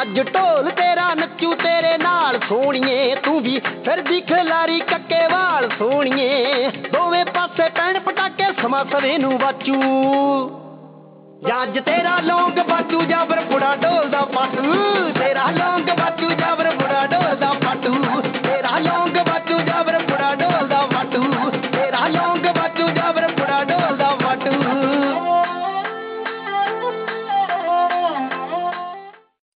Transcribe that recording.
ਅੱਜ ਢੋਲ ਤੇਰਾ ਨੱਚੂ ਤੇਰੇ ਨਾਲ ਸੋਹਣੀਏ, ਤੂੰ ਵੀ ਫਿਰਦੀ ਖਿਲਾਰੀ ਕੱਕੇ ਵਾਲ ਸੋਹਣੀਏ। ਦੋਵੇਂ ਪਾਸੇ ਪੈਣ ਪਟਾਕੇ ਸਮਾਂ ਸਵੇ ਨੂੰ ਵਾਚੂ, ਅੱਜ ਤੇਰਾ ਲੌਂਗ ਬਾਜੂ ਜਾਂ ਫਿਰ ਪੁੜਾ ਢੋਲ ਦਾ ਪੱਟ